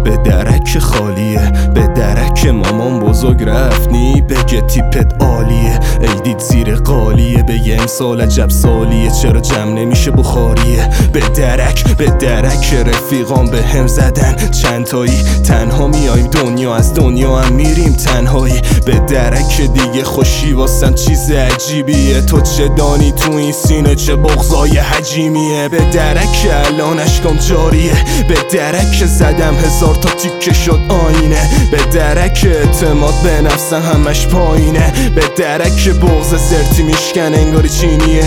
به درک خالیه، به درک مامان بزرگ رفتنی بگه تیپت عالیه، ایدید زیر قالیه بگه امسال عجب سالیه، چرا جمع نمیشه بخاریه. به درک رفیقان به هم زدن چند تایی، تنها میایم دنیا از دنیا هم میریم تنهایی. به درک دیگه خوشی واسم چیز عجیبیه، تو چه دانی تو این سینه چه بغضای حجیمیه. به درک الان اشکام جاریه، به درک زدم 1000 تا تیکه شد آینه، به درک اعتماد به نفسم همش پایینه، به درک بغض زرتی میشکن انگاری چینیه.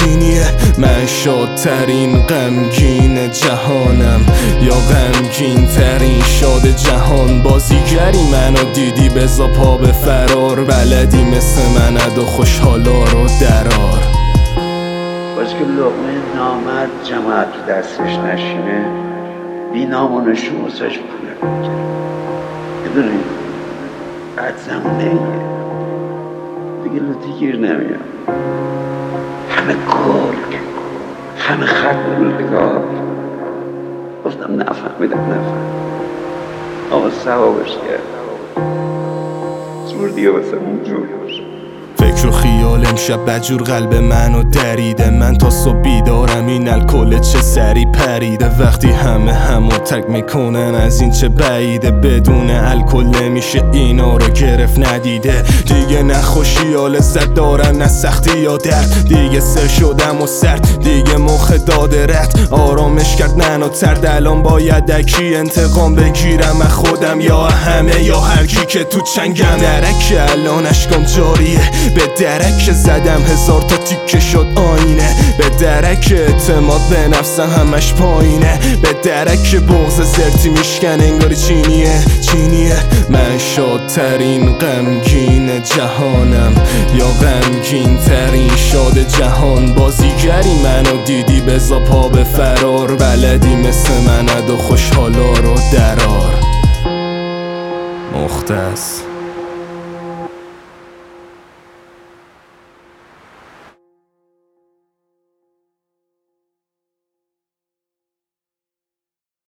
من شادترین غمگین جهانم یا غمگین ترین شاد جهان. بازیگری منو دیدی بزا پا به فرار، بلدی مثل من ادا خوشحالا رو درار. باز که لقمه نامرد جماعت تو دستش نشینه بی نام و نشون واسش پوله میگیره. میدونی بعد زمونه دیگه لوتی گیر نمیاد، همه گرگ، همه ختم روزگار. گفتم نفهمیدم اما ثوابش کرد زور دیگه واسه اون جور باشه. فکر و خیال امشب بجور قلب منو دریده، من تا صبح بیدارم این الکل چه سری پریده. وقتی همو تک میکنن از این چه بعیده، بدون الکل نمیشه اینا رو گرفت ندیده. دیگه نه خوشی یا لذت دارن نه سختی یا درد، دیگه سر شدم و سرد دیگه مخ داده رد. آرامش کرد من و ترد، الان باید اکی انتقام بگیرم از خودم یا همه یا هرکی که تو چنگم. درک الان اشکام جاریه، به درک زدم 1000 تا تیکه شد آینه، به درک اعتماد به نفسم همش پایینه، به درک بغض زرتی میشکن انگاری چینیه. من شادترین غمگین جهانم یا غمگین ترین شاد جهان. بازیگری منو دیدی بزا پا به فرار، بلدی مثل من ادا خوشحالا رو درار. مختص